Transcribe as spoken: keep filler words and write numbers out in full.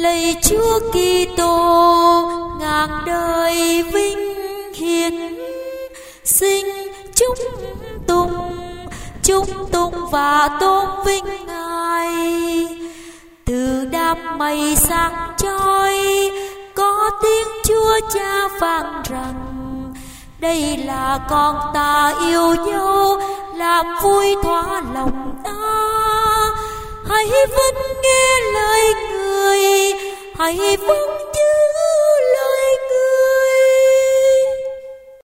lạy Chúa Kitô ngàn đời vinh hiển, xin chúc tùng chúc tùng và tôn vinh Ngài. Từ đám mây sáng chói có tiếng Chúa Cha vang rằng: đây là con ta yêu nhau, làm vui thỏa lòng ta. Hãy vẫn nghe lời người, hãy vâng